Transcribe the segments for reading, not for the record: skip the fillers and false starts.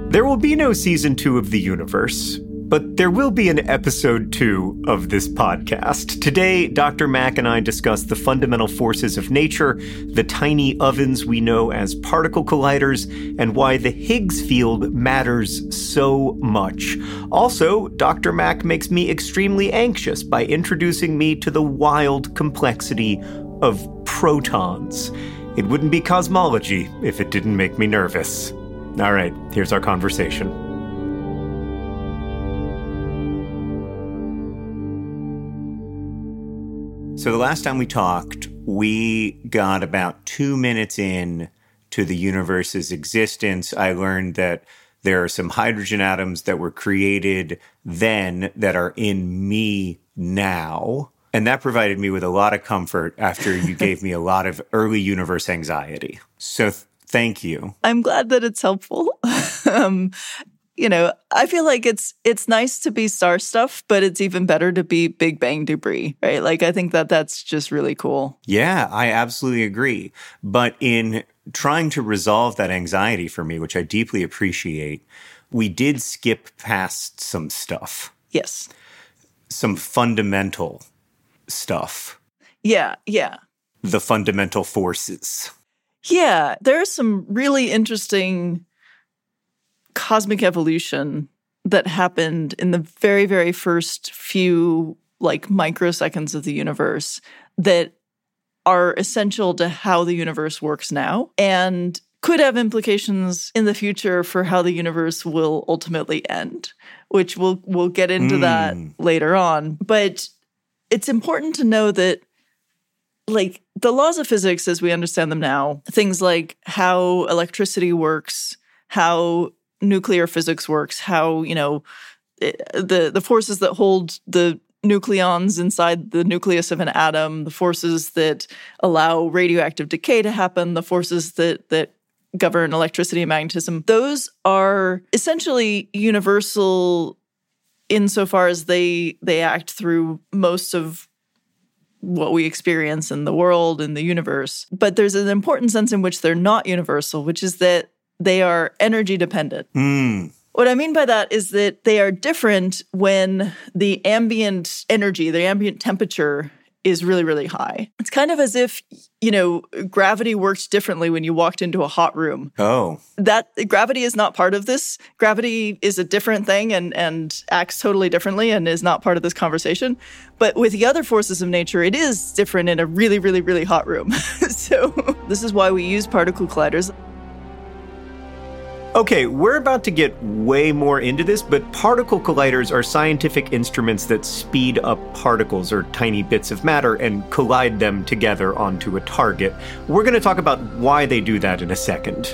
There will be no season 2 of The Universe, but there will be an episode 2 of this podcast. Today, Dr. Mack and I discuss the fundamental forces of nature, the tiny ovens we know as particle colliders, and why the Higgs field matters so much. Also, Dr. Mack makes me extremely anxious by introducing me to the wild complexity of protons. It wouldn't be cosmology if it didn't make me nervous. All right, here's our conversation. So the last time we talked, we got about 2 minutes in to the universe's existence. I learned that there are some hydrogen atoms that were created then that are in me now. And that provided me with a lot of comfort after you gave me a lot of early universe anxiety. So thank you. I'm glad that it's helpful. I feel like it's nice to be star stuff, but it's even better to be Big Bang debris, right? Like, I think that's just really cool. Yeah, I absolutely agree. But in trying to resolve that anxiety for me, which I deeply appreciate, we did skip past some stuff. Yes. Some fundamental stuff. Yeah. The fundamental forces. Yeah, there's some really interesting cosmic evolution that happened in the very, very first few microseconds of the universe that are essential to how the universe works now and could have implications in the future for how the universe will ultimately end, which we'll get into that later on. But it's important to know that the laws of physics as we understand them now, things like how electricity works, how nuclear physics works, how, the forces that hold the nucleons inside the nucleus of an atom, the forces that allow radioactive decay to happen, the forces that govern electricity and magnetism, those are essentially universal insofar as they act through most of what we experience in the world, in the universe. But there's an important sense in which they're not universal, which is that they are energy dependent. What I mean by that is that they are different when the ambient energy, the ambient temperature is really, really high. It's kind of as if, gravity worked differently when you walked into a hot room. Oh. That gravity is not part of this. Gravity is a different thing and acts totally differently and is not part of this conversation. But with the other forces of nature, it is different in a really, really, really hot room. So this is why we use particle colliders. Okay, we're about to get way more into this, but particle colliders are scientific instruments that speed up particles or tiny bits of matter and collide them together onto a target. We're going to talk about why they do that in a second.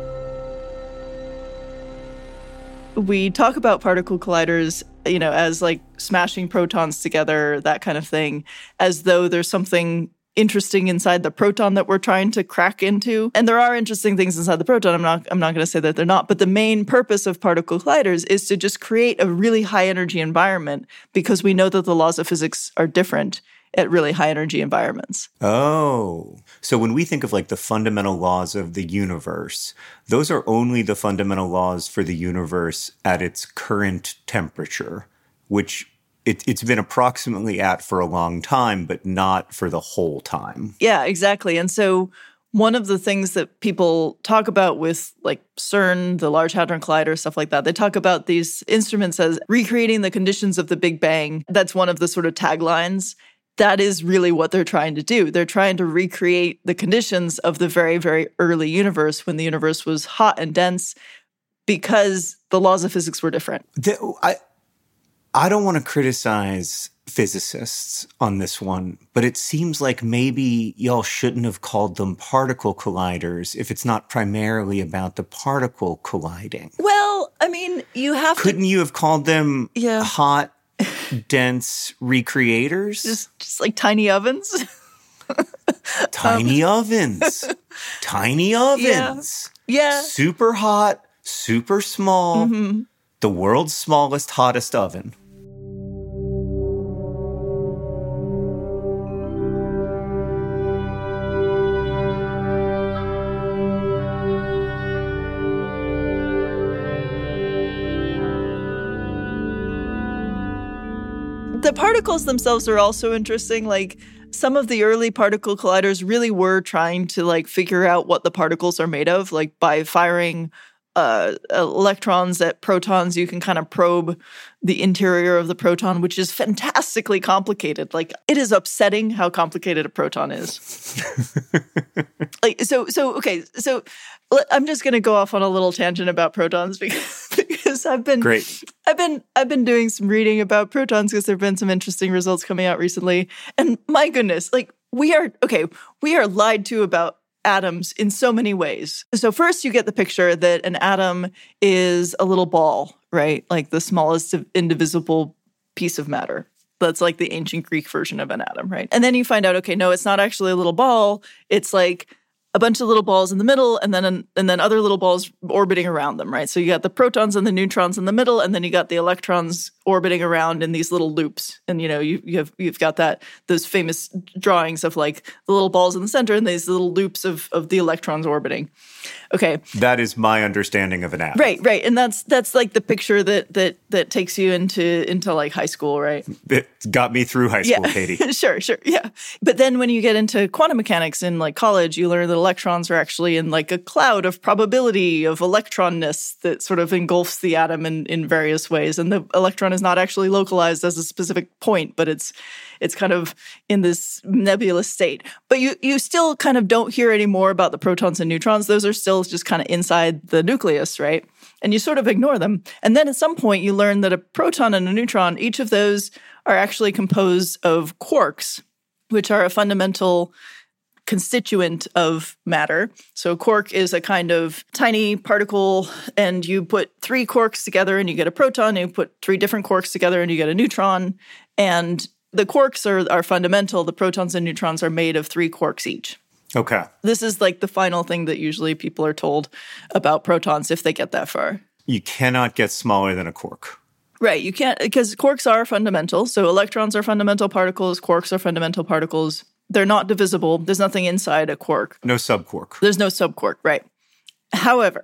We talk about particle colliders, as smashing protons together, that kind of thing, as though there's something interesting inside the proton that we're trying to crack into. And there are interesting things inside the proton. I'm not going to say that they're not. But the main purpose of particle colliders is to just create a really high energy environment because we know that the laws of physics are different at really high energy environments. Oh, so when we think of the fundamental laws of the universe, those are only the fundamental laws for the universe at its current temperature, which it's been approximately at for a long time, but not for the whole time. Yeah, exactly. And so one of the things that people talk about with CERN, the Large Hadron Collider, stuff like that, they talk about these instruments as recreating the conditions of the Big Bang. That's one of the sort of taglines. That is really what they're trying to do. They're trying to recreate the conditions of the very, very early universe when the universe was hot and dense because the laws of physics were different. I don't want to criticize physicists on this one, but it seems like maybe y'all shouldn't have called them particle colliders if it's not primarily about the particle colliding. Well, I mean, you have Couldn't you have called them Yeah. hot, dense recreators? just like tiny ovens. Tiny ovens. Tiny ovens. Yeah. Super hot, super small. Mm-hmm. The world's smallest, hottest oven. The particles themselves are also interesting. Like, some of the early particle colliders really were trying to like figure out what the particles are made of. Like, by firing electrons at protons, you can kind of probe the interior of the proton, which is fantastically complicated. Like, it is upsetting how complicated a proton is. Okay, so I'm just going to go off on a little tangent about protons because I've been doing some reading about protons because there've been some interesting results coming out recently. And my goodness, like, we are lied to about atoms in so many ways. So first you get the picture that an atom is a little ball, right? Like the smallest indivisible piece of matter. That's like the ancient Greek version of an atom, right? And then you find out, okay, no, it's not actually a little ball. It's like a bunch of little balls in the middle, and then other little balls orbiting around them, right? So you got the protons and the neutrons in the middle, and then you got the electrons orbiting around in these little loops. And you've got those famous drawings of like the little balls in the center and these little loops of the electrons orbiting. Okay, that is my understanding of an atom. Right, and that's like the picture that takes you into like high school, right? It got me through high school, Katie. Sure, yeah. But then when you get into quantum mechanics in like college, you learn that electrons are actually in like a cloud of probability of electronness that sort of engulfs the atom in various ways, and the electron is not actually localized as a specific point, but it's kind of in this nebulous state. But you still kind of don't hear any more about the protons and neutrons. Those are still just kind of inside the nucleus, right? And you sort of ignore them. And then at some point you learn that a proton and a neutron, each of those are actually composed of quarks, which are a fundamental constituent of matter. So a quark is a kind of tiny particle, and you put 3 quarks together and you get a proton, and you put 3 different quarks together and you get a neutron. And the quarks are fundamental. The protons and neutrons are made of 3 quarks each. Okay. This is like the final thing that usually people are told about protons if they get that far. You cannot get smaller than a quark. Right. You can't, because quarks are fundamental. So electrons are fundamental particles. Quarks are fundamental particles. They're not divisible. There's nothing inside a quark. No subquark. There's no subquark, right. However,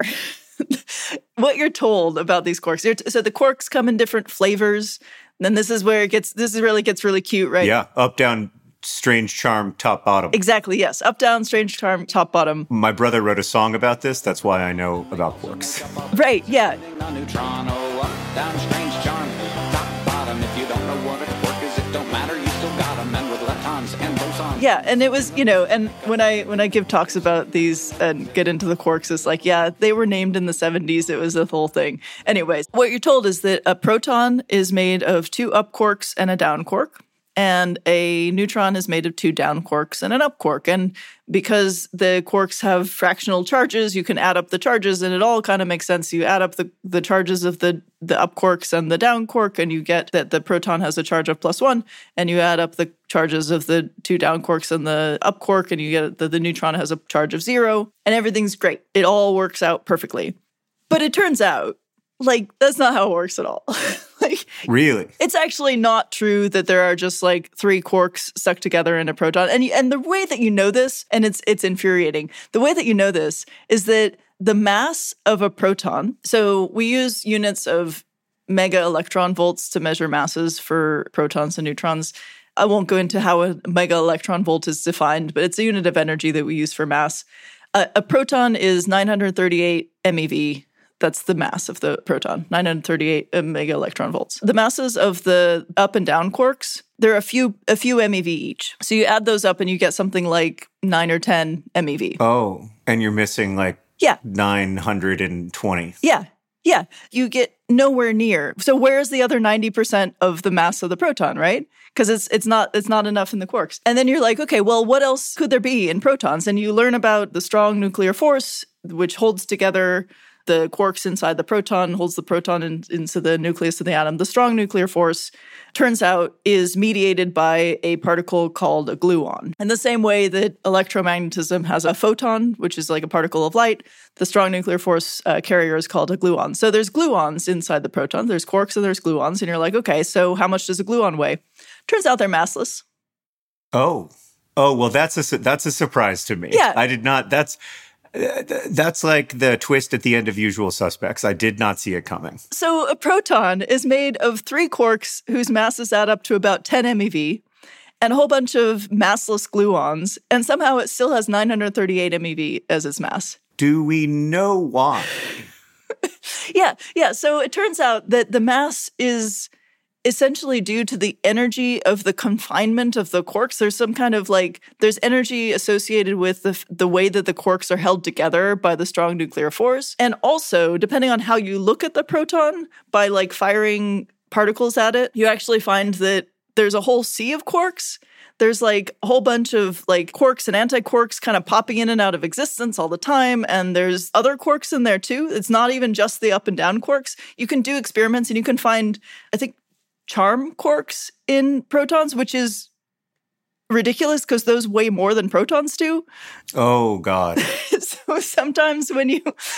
what you're told about these quarks, so the quarks come in different flavors. And then this is where it gets really cute, right? Yeah. Up, down, strange charm, top, bottom. Exactly, yes. Up, down, strange charm, top, bottom. My brother wrote a song about this. That's why I know about quarks. Right, yeah. Yeah, and it was, and when I give talks about these and get into the quarks, it's like, yeah, they were named in the 70s. It was a whole thing. Anyways, what you're told is that a proton is made of 2 up quarks and a down quark, and a neutron is made of 2 down quarks and an up quark. And because the quarks have fractional charges, you can add up the charges, and it all kind of makes sense. You add up the charges of the up quarks and the down quark, and you get that the proton has a charge of +1, and you add up the charges of the 2 down quarks and the up quark, and you get that the neutron has a charge of 0, and everything's great. It all works out perfectly. But it turns out, like, that's not how it works at all. Really? It's actually not true that there are just like 3 quarks stuck together in a proton. And the way that you know this, and it's infuriating, the way that you know this is that the mass of a proton, so we use units of mega electron volts to measure masses for protons and neutrons. I won't go into how a mega electron volt is defined, but it's a unit of energy that we use for mass. A proton is 938 MeV. That's the mass of the proton, 938 mega electron volts. The masses of the up and down quarks, they're a few MeV each. So you add those up and you get something like 9 or 10 MeV. Oh, and you're missing like 920. Yeah. You get nowhere near. So where's the other 90% of the mass of the proton, right? Because it's not enough in the quarks. And then you're like, okay, well, what else could there be in protons? And you learn about the strong nuclear force, which holds together the quarks inside the proton, holds the proton into the nucleus of the atom. The strong nuclear force, turns out, is mediated by a particle called a gluon. In the same way that electromagnetism has a photon, which is like a particle of light, the strong nuclear force carrier is called a gluon. So there's gluons inside the proton. There's quarks and there's gluons. And you're like, okay, so how much does a gluon weigh? Turns out they're massless. Oh, well, that's a surprise to me. Yeah. I did not. That's like the twist at the end of Usual Suspects. I did not see it coming. So a proton is made of 3 quarks whose masses add up to about 10 MeV and a whole bunch of massless gluons, and somehow it still has 938 MeV as its mass. Do we know why? Yeah. So it turns out that the mass is essentially due to the energy of the confinement of the quarks. There's some kind of there's energy associated with the way that the quarks are held together by the strong nuclear force. And also, depending on how you look at the proton, by firing particles at it, you actually find that there's a whole sea of quarks. There's a whole bunch of quarks and anti-quarks kind of popping in and out of existence all the time. And there's other quarks in there too. It's not even just the up and down quarks. You can do experiments and you can find, I think, charm quarks in protons, which is ridiculous because those weigh more than protons do. Oh, God. So sometimes when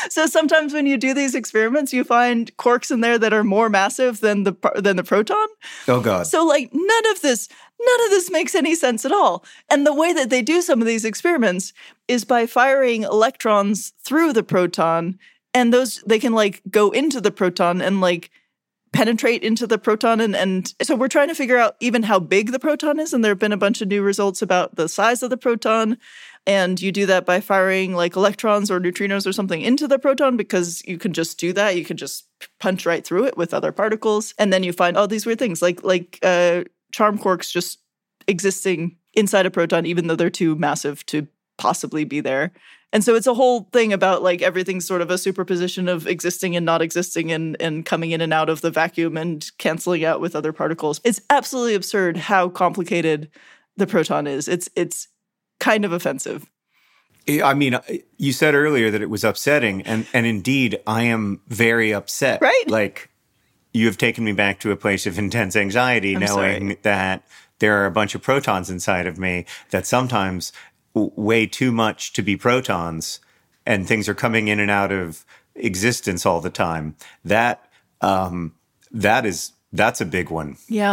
you do these experiments, you find quarks in there that are more massive than the proton. Oh, God. So none of this makes any sense at all. And the way that they do some of these experiments is by firing electrons through the proton, and they can go into the proton and penetrate into the proton. And so we're trying to figure out even how big the proton is. And there have been a bunch of new results about the size of the proton. And you do that by firing electrons or neutrinos or something into the proton, because you can just do that. You can just punch right through it with other particles. And then you find all these weird things like charm quarks just existing inside a proton, even though they're too massive to possibly be there. And so it's a whole thing about everything's sort of a superposition of existing and not existing and coming in and out of the vacuum and canceling out with other particles. It's absolutely absurd how complicated the proton is. It's kind of offensive. I mean, you said earlier that it was upsetting, and indeed, I am very upset. Right? You have taken me back to a place of intense anxiety, knowing that there are a bunch of protons inside of me that sometimes way too much to be protons, and things are coming in and out of existence all the time. That's a big one. Yeah.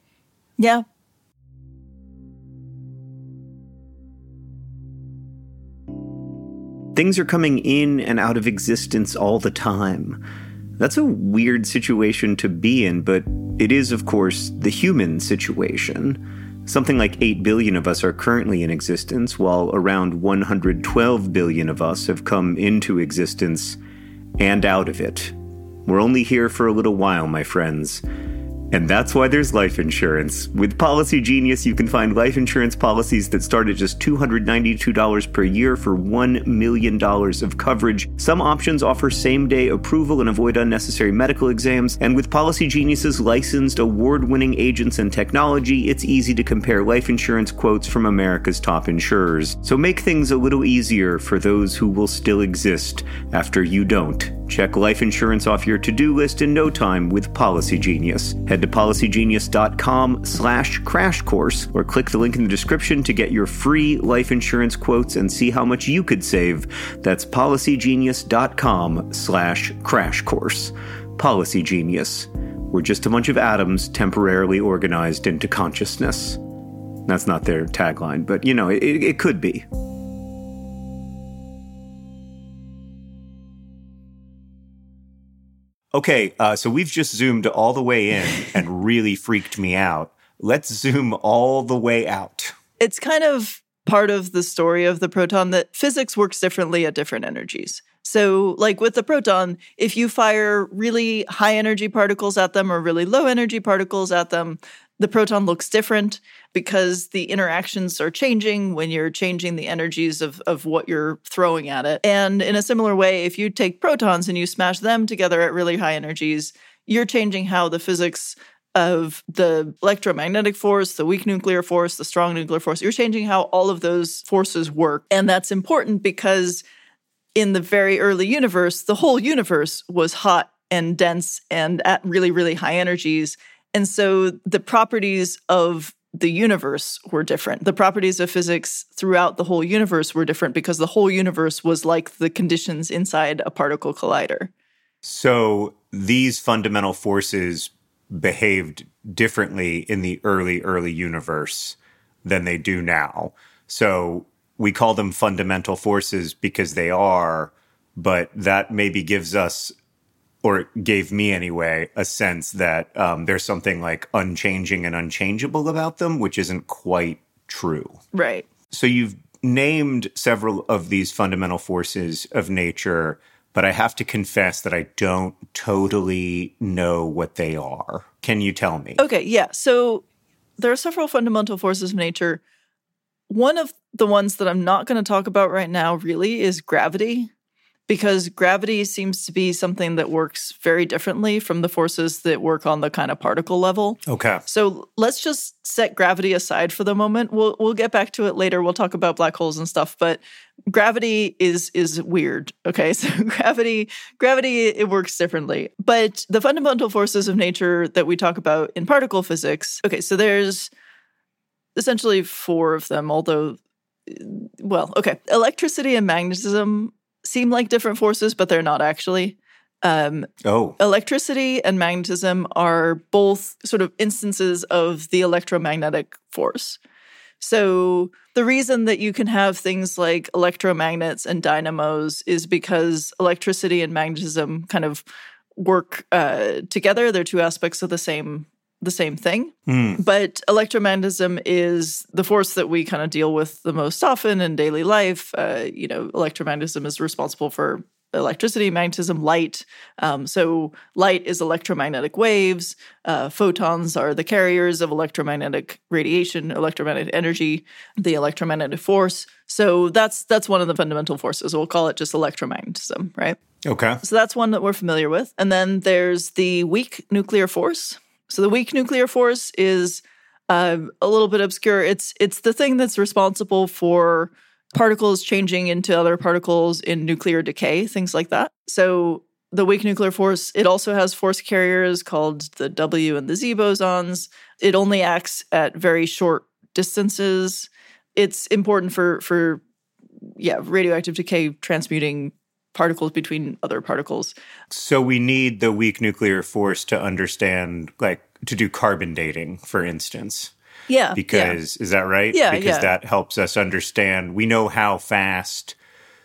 Things are coming in and out of existence all the time. That's a weird situation to be in, but it is, of course, the human situation. Something like 8 billion of us are currently in existence, while around 112 billion of us have come into existence and out of it. We're only here for a little while, my friends. And that's why there's life insurance. With Policy Genius, you can find life insurance policies that start at just $292 per year for $1 million of coverage. Some options offer same-day approval and avoid unnecessary medical exams. And with Policy Genius's licensed, award-winning agents and technology, it's easy to compare life insurance quotes from America's top insurers. So make things a little easier for those who will still exist after you don't. Check life insurance off your to-do list in no time with Policy Genius. Head to policygenius.com/crash course or click the link in the description to get your free life insurance quotes and see how much you could save. That's policygenius.com/crash course. Policy Genius. We're just a bunch of atoms temporarily organized into consciousness. That's not their tagline, but it could be. Okay, so we've just zoomed all the way in and really freaked me out. Let's zoom all the way out. It's kind of part of the story of the proton that physics works differently at different energies. So with the proton, if you fire really high energy particles at them or really low energy particles at them, the proton looks different because the interactions are changing when you're changing the energies of what you're throwing at it. And in a similar way, if you take protons and you smash them together at really high energies, you're changing how the physics of the electromagnetic force, the weak nuclear force, the strong nuclear force, you're changing how all of those forces work. And that's important because in the very early universe, the whole universe was hot and dense and at really, really high energies. And so the properties of the universe were different. The properties of physics throughout the whole universe were different because the whole universe was like the conditions inside a particle collider. So these fundamental forces behaved differently in the early universe than they do now. So we call them fundamental forces because they are, but that maybe gives us, or it gave me anyway, a sense that there's something like unchanging and unchangeable about them, which isn't quite true. Right. So you've named several of these fundamental forces of nature, but I have to confess that I don't totally know what they are. Can you tell me? Okay, yeah. So there are several fundamental forces of nature. One of the ones that I'm not going to talk about right now really is gravity, because gravity seems to be something that works very differently from the forces that work on the kind of particle level. Okay. So let's just set gravity aside for the moment. We'll get back to it later. We'll talk about black holes and stuff, but gravity is weird. Okay, so gravity it works differently. But the fundamental forces of nature that we talk about in particle physics. Okay, so there's essentially 4 of them. Although, well, okay, electricity and magnetism seem like different forces, but they're not actually. Electricity and magnetism are both sort of instances of the electromagnetic force. So the reason that you can have things like electromagnets and dynamos is because electricity and magnetism kind of work together. They're 2 aspects of the same thing. But electromagnetism is the force that we kind of deal with the most often in daily life. Electromagnetism is responsible for electricity, magnetism, light. So light is electromagnetic waves. Photons are the carriers of electromagnetic radiation, electromagnetic energy, the electromagnetic force. So that's one of the fundamental forces. We'll call it just electromagnetism, right? Okay. So that's one that we're familiar with. And then there's the weak nuclear force. So the weak nuclear force is a little bit obscure. It's the thing that's responsible for particles changing into other particles in nuclear decay, things like that. So the weak nuclear force, it also has force carriers called the W and the Z bosons. It only acts at very short distances. It's important for radioactive decay, transmuting particles between other particles. So we need the weak nuclear force to understand, like, to do carbon dating, for instance. Yeah. Is that right? Yeah. Because that helps us understand. We know how fast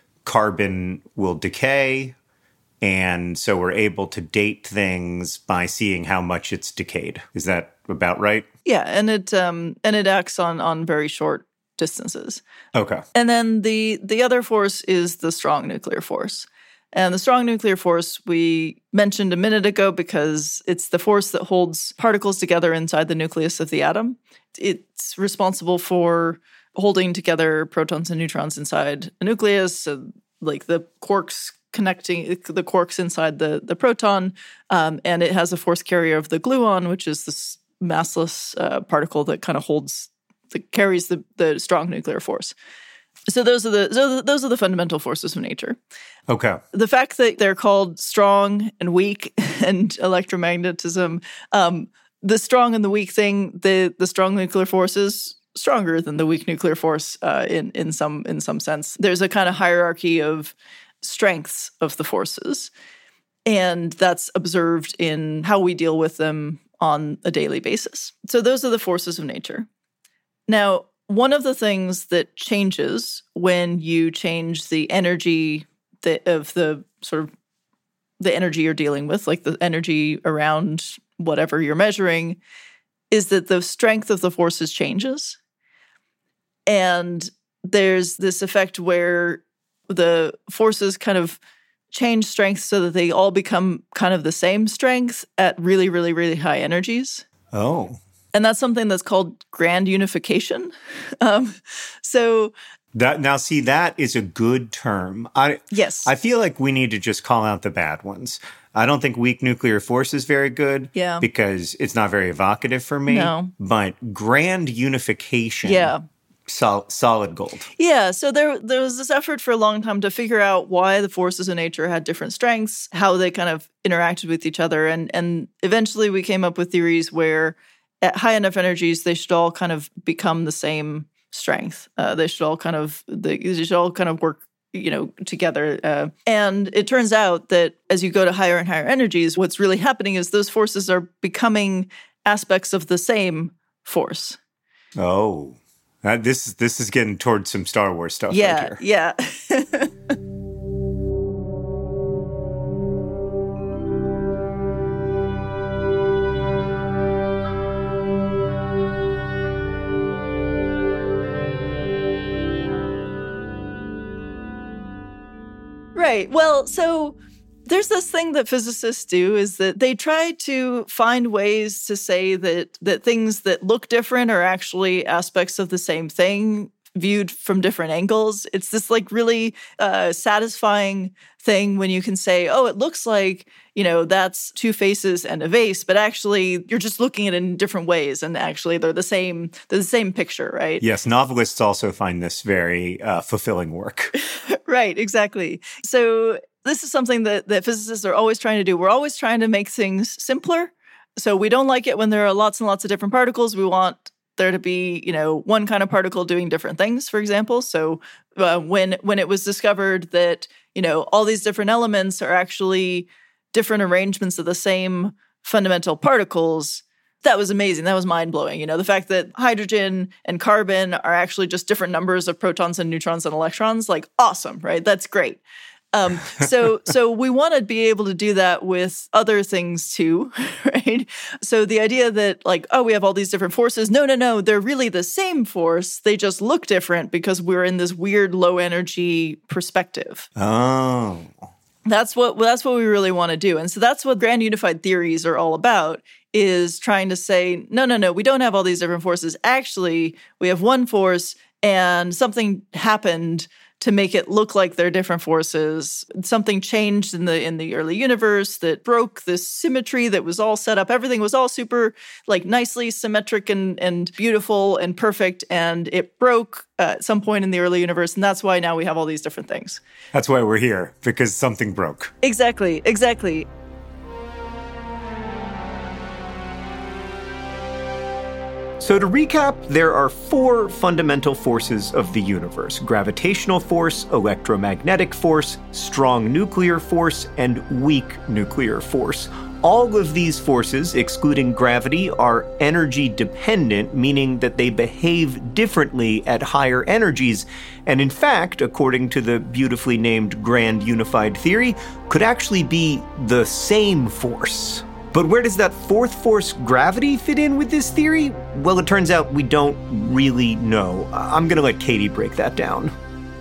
carbon will decay, and so we're able to date things by seeing how much it's decayed. Is that about right? Yeah, and it acts on very short distances. Okay. And then the other force is the strong nuclear force. And the strong nuclear force we mentioned a minute ago because it's the force that holds particles together inside the nucleus of the atom. It's responsible for holding together protons and neutrons inside a nucleus, so like the quarks connecting the quarks inside the proton, and it has a force carrier of the gluon, which is this massless particle that kind of carries the strong nuclear force. So those are the fundamental forces of nature. Okay. The fact that they're called strong and weak and electromagnetism, the strong and the weak thing, the strong nuclear force is stronger than the weak nuclear force in some sense. There's a kind of hierarchy of strengths of the forces, and that's observed in how we deal with them on a daily basis. So those are the forces of nature. Now, one of the things that changes when you change the energy of the sort of the energy you're dealing with, like the energy around whatever you're measuring, is that the strength of the forces changes. And there's this effect where the forces kind of change strength so that they all become kind of the same strength at really, really, really high energies. Oh. And that's something that's called grand unification. That is a good term. Yes. I feel like we need to just call out the bad ones. I don't think weak nuclear force is very good. Yeah. Because it's not very evocative for me. No. But grand unification. Yeah. Solid gold. Yeah, so there was this effort for a long time to figure out why the forces of nature had different strengths, how they kind of interacted with each other, and eventually we came up with theories where at high enough energies they should all kind of become the same strength. They should all kind of work, together. And it turns out that as you go to higher and higher energies, what's really happening is those forces are becoming aspects of the same force. Oh. This is getting towards some Star Wars stuff Yeah, right here. yeah. Right. Well, so there's this thing that physicists do is that they try to find ways to say that things that look different are actually aspects of the same thing viewed from different angles. It's this like really satisfying thing when you can say, oh, it looks like, that's two faces and a vase, but actually you're just looking at it in different ways, and actually they're the same picture, right? Yes, novelists also find this very fulfilling work. Right, exactly. So this is something that physicists are always trying to do. We're always trying to make things simpler. So we don't like it when there are lots and lots of different particles. We want there to be, one kind of particle doing different things, for example. So when it was discovered that, all these different elements are actually different arrangements of the same fundamental particles, that was amazing. That was mind-blowing. The fact that hydrogen and carbon are actually just different numbers of protons and neutrons and electrons, like awesome, right? That's great. So we want to be able to do that with other things too, right? So the idea that like, oh, we have all these different forces. No, they're really the same force. They just look different because we're in this weird low energy perspective. Oh. That's what we really want to do. And so that's what grand unified theories are all about, is trying to say, no, we don't have all these different forces. Actually, we have one force and something happened to make it look like they're different forces. Something changed in the early universe that broke this symmetry that was all set up. Everything was all super like nicely symmetric and beautiful and perfect, and it broke at some point in the early universe, and that's why now we have all these different things. That's why we're here, because something broke. Exactly. So to recap, there are 4 fundamental forces of the universe: gravitational force, electromagnetic force, strong nuclear force, and weak nuclear force. All of these forces, excluding gravity, are energy dependent, meaning that they behave differently at higher energies, and in fact, according to the beautifully named Grand Unified Theory, could actually be the same force. But where does that 4th force, gravity, fit in with this theory? Well, it turns out we don't really know. I'm going to let Katie break that down.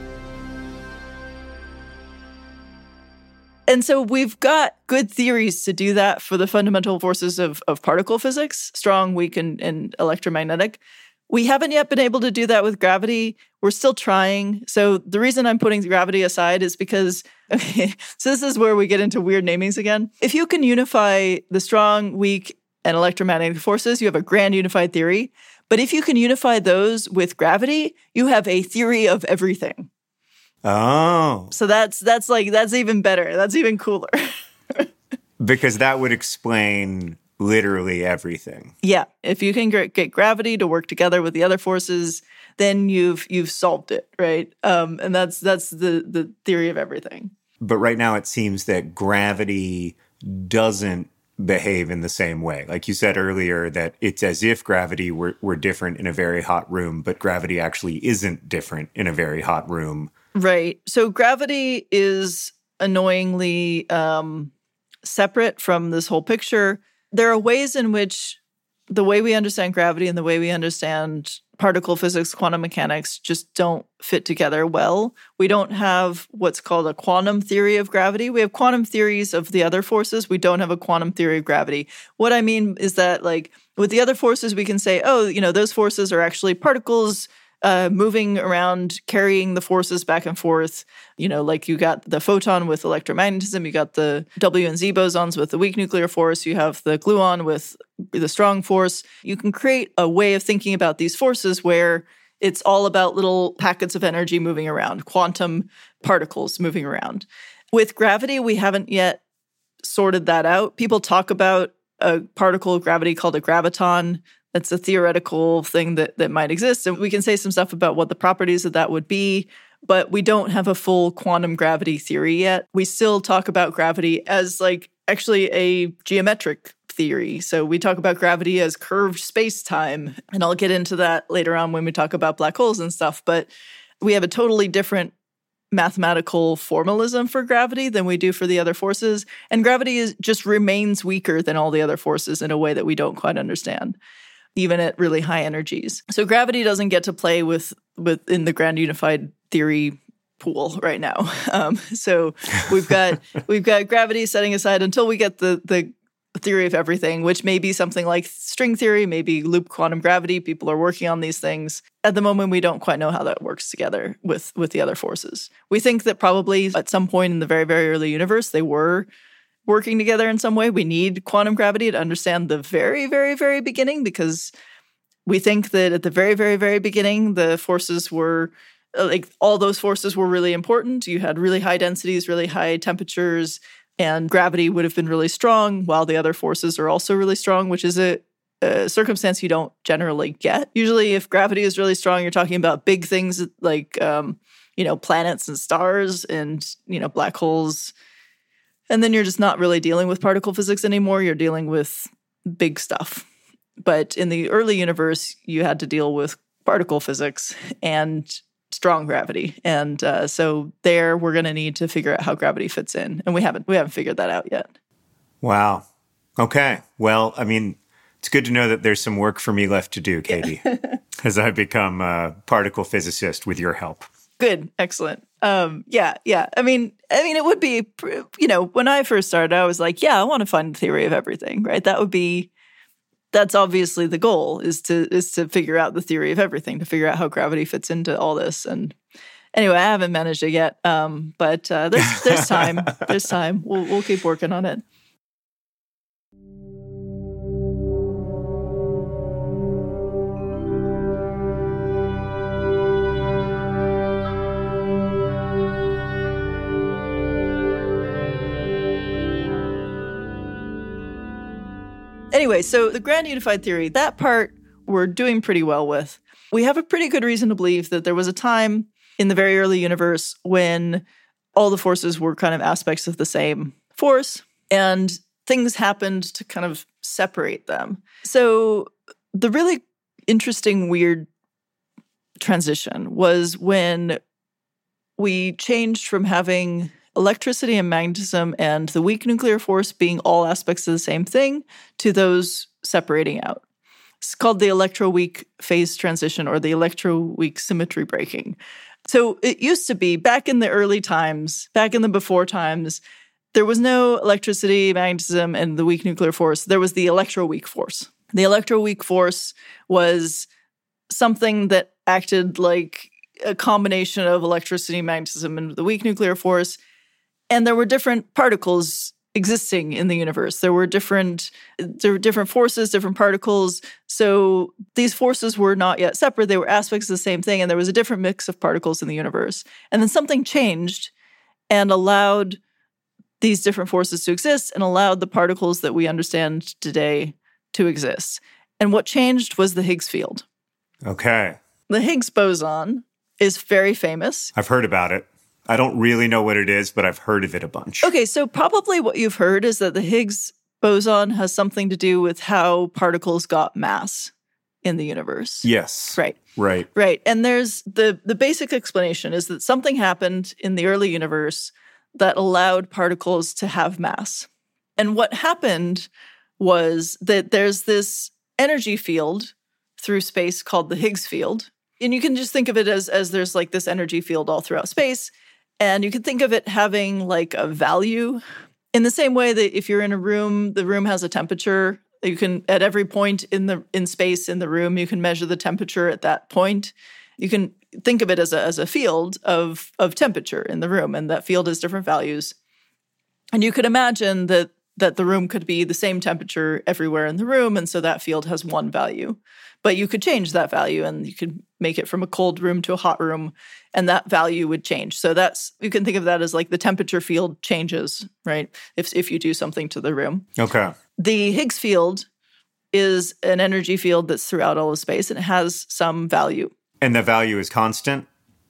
And so we've got good theories to do that for the fundamental forces of particle physics, strong, weak, and electromagnetic. We haven't yet been able to do that with gravity. We're still trying. So the reason I'm putting gravity aside is because, so this is where we get into weird namings again. If you can unify the strong, weak, and electromagnetic forces, you have a grand unified theory. But if you can unify those with gravity, you have a theory of everything. Oh. So that's even better. That's even cooler. Because that would explain literally everything. Yeah. If you can get gravity to work together with the other forces, then you've solved it, right? And that's the theory of everything. But right now it seems that gravity doesn't behave in the same way. Like you said earlier, that it's as if gravity were different in a very hot room, but gravity actually isn't different in a very hot room. Right. So gravity is annoyingly separate from this whole picture. There are ways in which the way we understand gravity and the way we understand particle physics, quantum mechanics just don't fit together well. We don't have what's called a quantum theory of gravity. We have quantum theories of the other forces. We don't have a quantum theory of gravity. What I mean is that, like, with the other forces, we can say, oh, those forces are actually particles moving around, carrying the forces back and forth. Like you got the photon with electromagnetism, you got the W and Z bosons with the weak nuclear force, you have the gluon with the strong force. You can create a way of thinking about these forces where it's all about little packets of energy moving around, quantum particles moving around. With gravity, we haven't yet sorted that out. People talk about a particle of gravity called a graviton. That's a theoretical thing that might exist. And we can say some stuff about what the properties of that would be, but we don't have a full quantum gravity theory yet. We still talk about gravity as like actually a geometric theory. So we talk about gravity as curved space-time, and I'll get into that later on when we talk about black holes and stuff. But we have a totally different mathematical formalism for gravity than we do for the other forces. And gravity just remains weaker than all the other forces in a way that we don't quite understand, even at really high energies. So gravity doesn't get to play within the grand unified theory pool right now. So we've got gravity setting aside until we get the theory of everything, which may be something like string theory, maybe loop quantum gravity. People are working on these things. At the moment, we don't quite know how that works together with the other forces. We think that probably at some point in the very, very early universe, they were working together in some way. We need quantum gravity to understand the very, very, very beginning, because we think that at the very, very, very beginning, the forces were like all those forces were really important. You had really high densities, really high temperatures, and gravity would have been really strong while the other forces are also really strong, which is a circumstance you don't generally get. Usually if gravity is really strong, you're talking about big things like, planets and stars and, black holes. And then you're just not really dealing with particle physics anymore. You're dealing with big stuff. But in the early universe, you had to deal with particle physics and strong gravity. And so there we're going to need to figure out how gravity fits in. And we haven't figured that out yet. Wow. Okay. Well, I mean, it's good to know that there's some work for me left to do, Katie, as I become a particle physicist with your help. Good. Excellent. Yeah. I mean, it would be, when I first started, I was like, I want to find the theory of everything, right? That's obviously the goal, is to figure out the theory of everything, to figure out how gravity fits into all this. And anyway, I haven't managed it yet, but there's time. There's time. We'll keep working on it. Anyway, so the grand unified theory, that part we're doing pretty well with. We have a pretty good reason to believe that there was a time in the very early universe when all the forces were kind of aspects of the same force, and things happened to kind of separate them. So the really interesting, weird transition was when we changed from having electricity and magnetism and the weak nuclear force being all aspects of the same thing to those separating out. It's called the electroweak phase transition, or the electroweak symmetry breaking. So it used to be, back in the early times, back in the before times, there was no electricity, magnetism, and the weak nuclear force. There was the electroweak force. The electroweak force was something that acted like a combination of electricity, magnetism, and the weak nuclear force. And there were different particles existing in the universe. There were different forces, different particles. So these forces were not yet separate. They were aspects of the same thing, and there was a different mix of particles in the universe. And then something changed and allowed these different forces to exist and allowed the particles that we understand today to exist. And what changed was the Higgs field. Okay. The Higgs boson is very famous. I've heard about it. I don't really know what it is, but I've heard of it a bunch. Okay, so probably what you've heard is that the Higgs boson has something to do with how particles got mass in the universe. Yes. Right. And there's the basic explanation is that something happened in the early universe that allowed particles to have mass. And what happened was that there's this energy field through space called the Higgs field. And you can just think of it as there's like this energy field all throughout space. And you can think of it having like a value in the same way that if you're in a room, the room has a temperature. You can, at every point in space in the room, you can measure the temperature at that point. You can think of it as a field of temperature in the room, and that field has different values. And you could imagine that the room could be the same temperature everywhere in the room, and so that field has one value. But you could change that value, and you could make it from a cold room to a hot room, and that value would change. So you can think of that as like the temperature field changes, right? If you do something to the room. Okay. The Higgs field is an energy field that's throughout all of space, and it has some value. And the value is constant?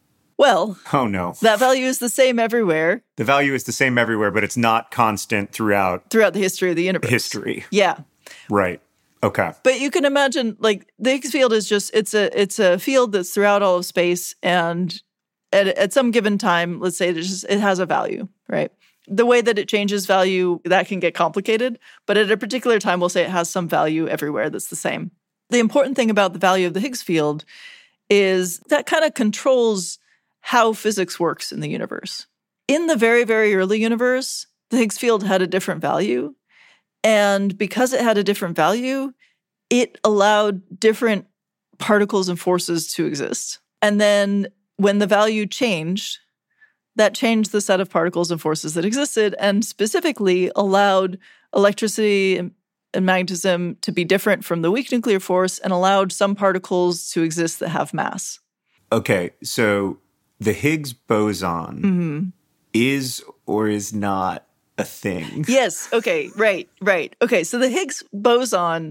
Well, oh no. That value is the same everywhere. The value is the same everywhere, but it's not constant throughout the history of the universe. History. Yeah. Right. Okay. But you can imagine, like, the Higgs field is just, it's a field that's throughout all of space, and at some given time, let's say it has a value, right? The way that it changes value, that can get complicated, but at a particular time, we'll say it has some value everywhere that's the same. The important thing about the value of the Higgs field is that kind of controls how physics works in the universe. In the very, very early universe, the Higgs field had a different value. And because it had a different value, it allowed different particles and forces to exist. And then when the value changed, that changed the set of particles and forces that existed, and specifically allowed electricity and magnetism to be different from the weak nuclear force, and allowed some particles to exist that have mass. Okay, so the Higgs boson is or is not a thing? Yes, okay, right. Okay, so the Higgs boson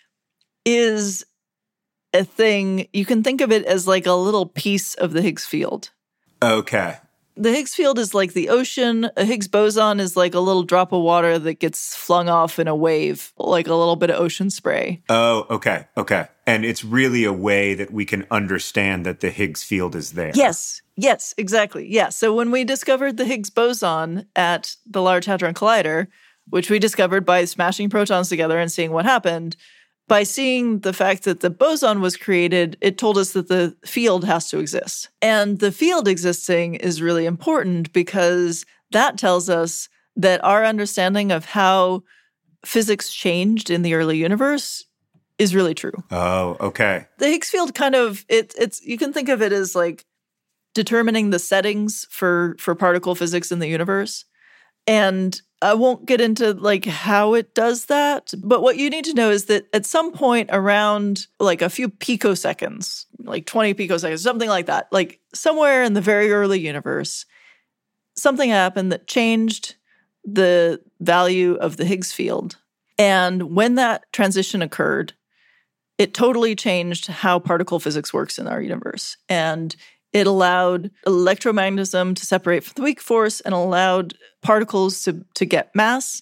is a thing. You can think of it as like a little piece of the Higgs field. Okay. The Higgs field is like the ocean. A Higgs boson is like a little drop of water that gets flung off in a wave, like a little bit of ocean spray. Oh, okay. And it's really a way that we can understand that the Higgs field is there. Yes, exactly. Yeah. So when we discovered the Higgs boson at the Large Hadron Collider, which we discovered by smashing protons together and seeing what happened, by seeing the fact that the boson was created, it told us that the field has to exist. And the field existing is really important because that tells us that our understanding of how physics changed in the early universe is really true. Oh, okay. The Higgs field kind of, it's you can think of it as like determining the settings for particle physics in the universe. And I won't get into like how it does that, but what you need to know is that at some point around like a few picoseconds, like 20 picoseconds, something like that, like somewhere in the very early universe, something happened that changed the value of the Higgs field. And when that transition occurred, it totally changed how particle physics works in our universe. And it allowed electromagnetism to separate from the weak force and allowed particles to get mass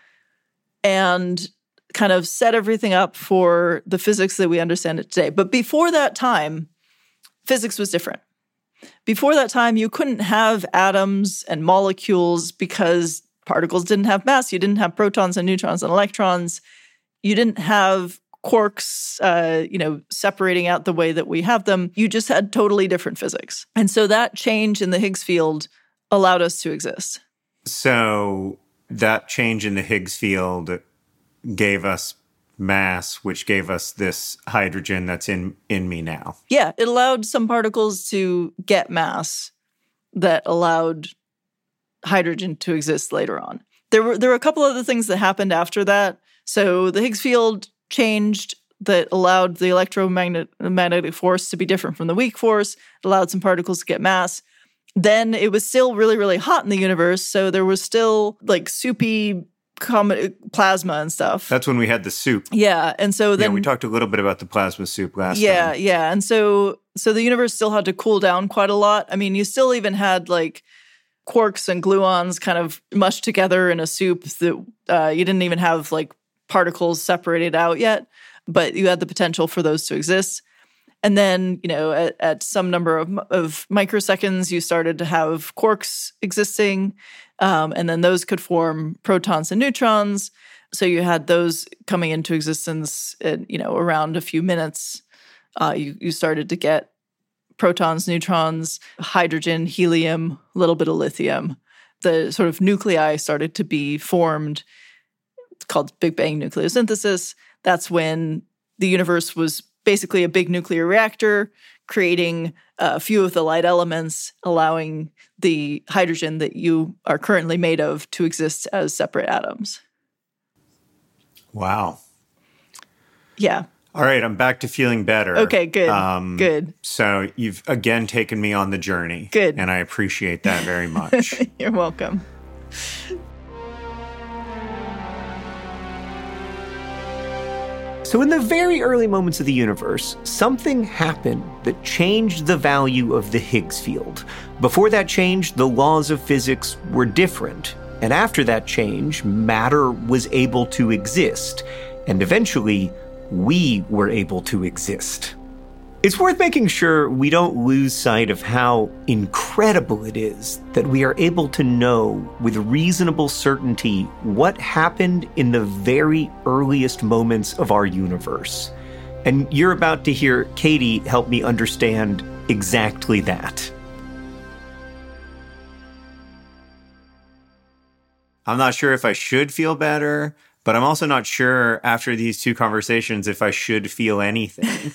and kind of set everything up for the physics that we understand it today. But before that time, physics was different. Before that time, you couldn't have atoms and molecules because particles didn't have mass. You didn't have protons and neutrons and electrons. You didn't have quarks, separating out the way that we have them. You just had totally different physics. And so that change in the Higgs field allowed us to exist. So that change in the Higgs field gave us mass, which gave us this hydrogen that's in me now. Yeah, it allowed some particles to get mass that allowed hydrogen to exist later on. There were a couple other things that happened after that. So the Higgs field changed that allowed the electromagnetic force to be different from the weak force. It allowed some particles to get mass. Then it was still really, really hot in the universe, so there was still like soupy plasma and stuff. That's when we had the soup. Yeah, and so then we talked a little bit about the plasma soup last time. Yeah, and so the universe still had to cool down quite a lot. I mean, you still even had like quarks and gluons kind of mushed together in a soup that you didn't even have like particles separated out yet, but you had the potential for those to exist. And then, at some number of microseconds, you started to have quarks existing, and then those could form protons and neutrons. So you had those coming into existence in, around a few minutes. You started to get protons, neutrons, hydrogen, helium, a little bit of lithium. The sort of nuclei started to be formed. It's called Big Bang nucleosynthesis. That's when the universe was basically a big nuclear reactor, creating a few of the light elements, allowing the hydrogen that you are currently made of to exist as separate atoms. Wow. Yeah. All right, I'm back to feeling better. Okay, good. Good. So you've again taken me on the journey. Good. And I appreciate that very much. You're welcome. So in the very early moments of the universe, something happened that changed the value of the Higgs field. Before that change, the laws of physics were different. And after that change, matter was able to exist. and eventually, we were able to exist. It's worth making sure we don't lose sight of how incredible it is that we are able to know with reasonable certainty what happened in the very earliest moments of our universe. And you're about to hear Katie help me understand exactly that. I'm not sure if I should feel better, but I'm also not sure after these two conversations if I should feel anything.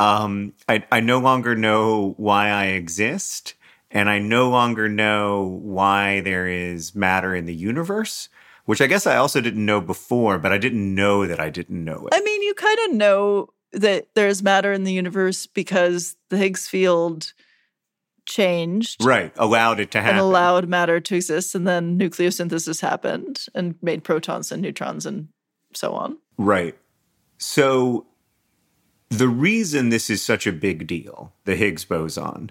I no longer know why I exist, and I no longer know why there is matter in the universe, which I guess I also didn't know before, but I didn't know that I didn't know it. I mean, you kind of know that there's matter in the universe because the Higgs field changed. Right, allowed it to happen. And allowed matter to exist, and then nucleosynthesis happened and made protons and neutrons and so on. Right. So the reason this is such a big deal, the Higgs boson,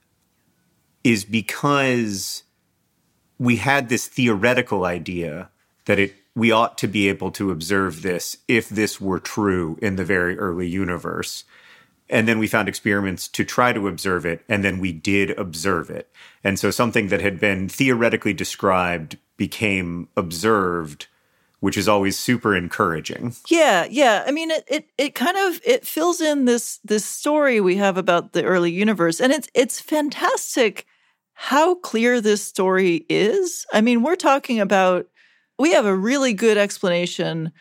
is because we had this theoretical idea that we ought to be able to observe this if this were true in the very early universe. And then we found experiments to try to observe it, and then we did observe it. And so something that had been theoretically described became observed, which is always super encouraging. Yeah. I mean, it kind of fills in this story we have about the early universe, and it's fantastic how clear this story is. I mean, we have a really good explanation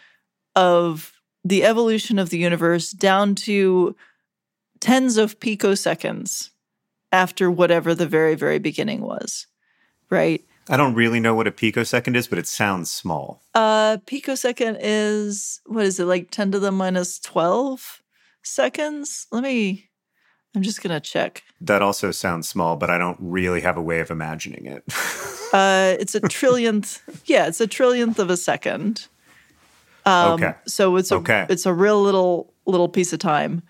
of the evolution of the universe down to tens of picoseconds after whatever the very, very beginning was, right? I don't really know what a picosecond is, but it sounds small. Picosecond is, what is it, like 10 to the minus 12 seconds? I'm just going to check. That also sounds small, but I don't really have a way of imagining it. It's a trillionth. Yeah, it's a trillionth of a second. Okay. So it's a real little piece of time.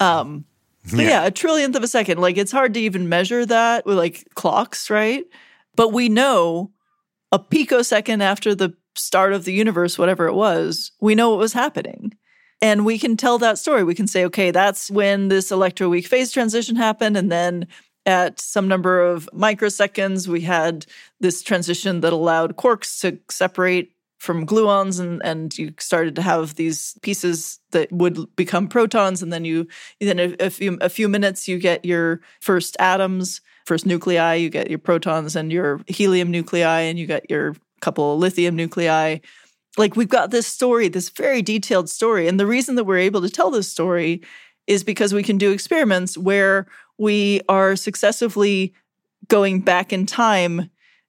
But yeah, a trillionth of a second. Like, it's hard to even measure that with like clocks, right? But we know a picosecond after the start of the universe, whatever it was, we know what was happening. And we can tell that story. We can say, okay, that's when this electroweak phase transition happened. And then at some number of microseconds, we had this transition that allowed quarks to separate from gluons, and you started to have these pieces that would become protons, and then a few minutes you get your first atoms, first nuclei, you get your protons and your helium nuclei, and you get your couple of lithium nuclei. Like, we've got this story, this very detailed story, and the reason that we're able to tell this story is because we can do experiments where we are successively going back in time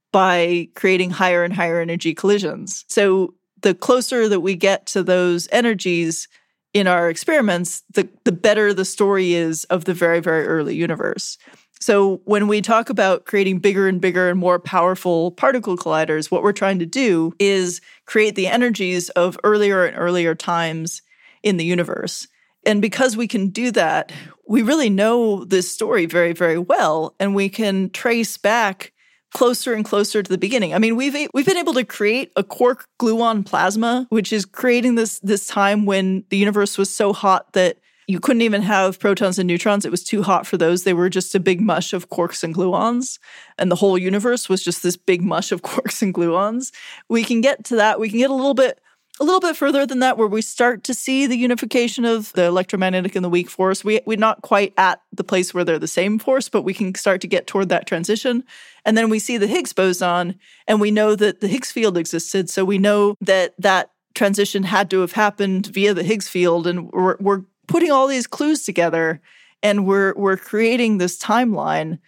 by creating higher and higher energy collisions. So the closer that we get to those energies in our experiments, the better the story is of the very, very early universe. So when we talk about creating bigger and bigger and more powerful particle colliders, what we're trying to do is create the energies of earlier and earlier times in the universe. And because we can do that, we really know this story very, very well, and we can trace back closer and closer to the beginning. I mean, we've been able to create a quark gluon plasma, which is creating this time when the universe was so hot that you couldn't even have protons and neutrons. It was too hot for those. They were just a big mush of quarks and gluons, and the whole universe was just this big mush of quarks and gluons. We can get to that. We can get a little bit further than that, where we start to see the unification of the electromagnetic and the weak force. We're not quite at the place where they're the same force, but we can start to get toward that transition. And then we see the Higgs boson, and we know that the Higgs field existed. So we know that transition had to have happened via the Higgs field, and we're putting all these clues together, and we're creating this timeline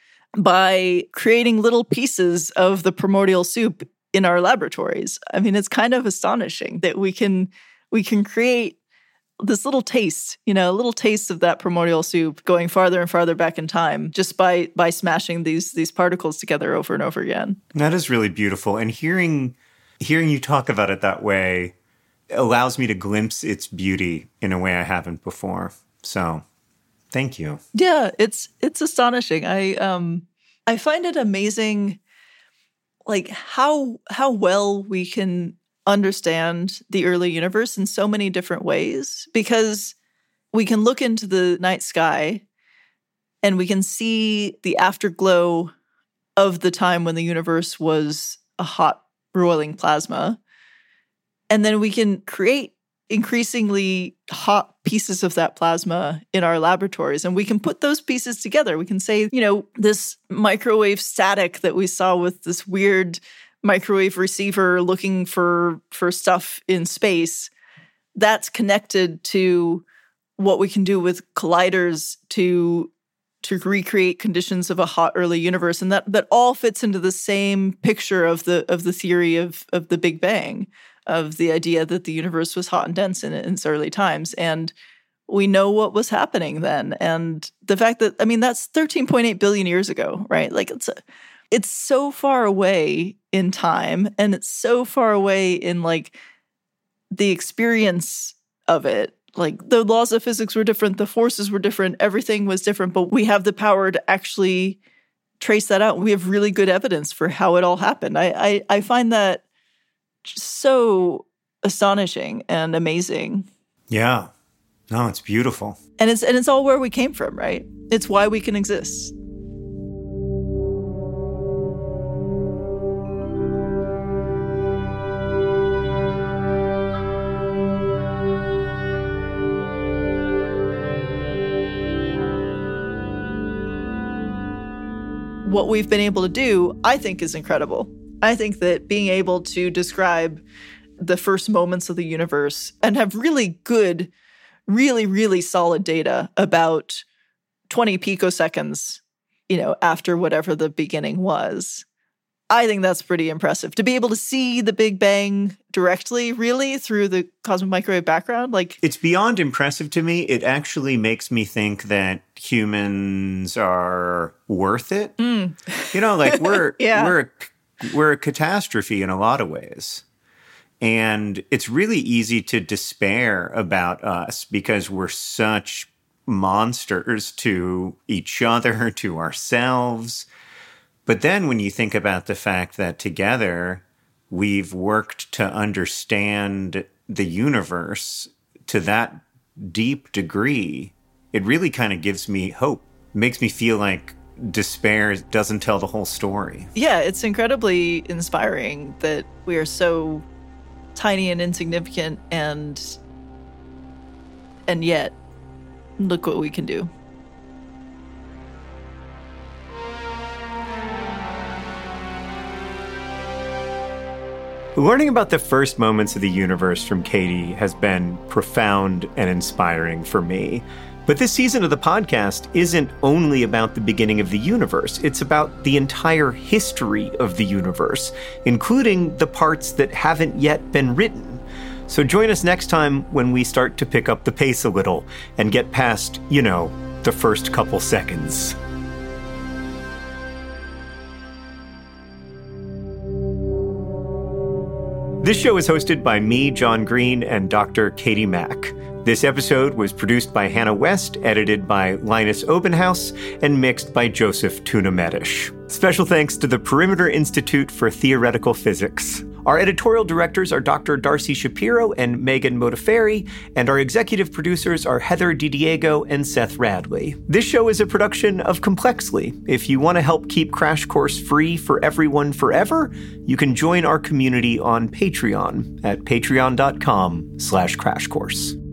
by creating little pieces of the primordial soup in our laboratories. I mean, it's kind of astonishing that we can create this little taste, a little taste of that primordial soup going farther and farther back in time just by smashing these particles together over and over again. That is really beautiful. And hearing you talk about it that way allows me to glimpse its beauty in a way I haven't before. So, thank you. Yeah, it's astonishing. I find it amazing, like how well we can understand the early universe in so many different ways, because we can look into the night sky and we can see the afterglow of the time when the universe was a hot, roiling plasma. And then we can create increasingly hot pieces of that plasma in our laboratories. And we can put those pieces together. We can say, this microwave static that we saw with this weird microwave receiver looking for stuff in space, that's connected to what we can do with colliders to recreate conditions of a hot early universe. And that all fits into the same picture of the theory of the Big Bang, of the idea that the universe was hot and dense in its early times. And we know what was happening then. And the fact that, that's 13.8 billion years ago, right? Like it's so far away in time, and it's so far away in like the experience of it. Like the laws of physics were different, the forces were different, everything was different, but we have the power to actually trace that out. We have really good evidence for how it all happened. I find that so astonishing and amazing. Yeah. No, it's beautiful. And it's all where we came from, right? It's why we can exist. What we've been able to do, I think, is incredible. I think that being able to describe the first moments of the universe and have really good, really, really solid data about 20 picoseconds, after whatever the beginning was, I think that's pretty impressive. To be able to see the Big Bang directly, really, through the cosmic microwave background, It's beyond impressive to me. It actually makes me think that humans are worth it. We're yeah. we're a catastrophe in a lot of ways. And it's really easy to despair about us because we're such monsters to each other, to ourselves. But then when you think about the fact that together we've worked to understand the universe to that deep degree, it really kind of gives me hope. It makes me feel like despair doesn't tell the whole story. Yeah, it's incredibly inspiring that we are so tiny and insignificant, and yet look what we can do. Learning about the first moments of the universe from Katie has been profound and inspiring for me. But this season of the podcast isn't only about the beginning of the universe. It's about the entire history of the universe, including the parts that haven't yet been written. So join us next time when we start to pick up the pace a little and get past, the first couple seconds. This show is hosted by me, John Green, and Dr. Katie Mack. This episode was produced by Hannah West, edited by Linus Obenhaus, and mixed by Joseph Tuna-Medish. Special thanks to the Perimeter Institute for Theoretical Physics. Our editorial directors are Dr. Darcy Shapiro and Megan Modafferi, and our executive producers are Heather DiDiego and Seth Radley. This show is a production of Complexly. If you want to help keep Crash Course free for everyone forever, you can join our community on Patreon at patreon.com/crashcourse.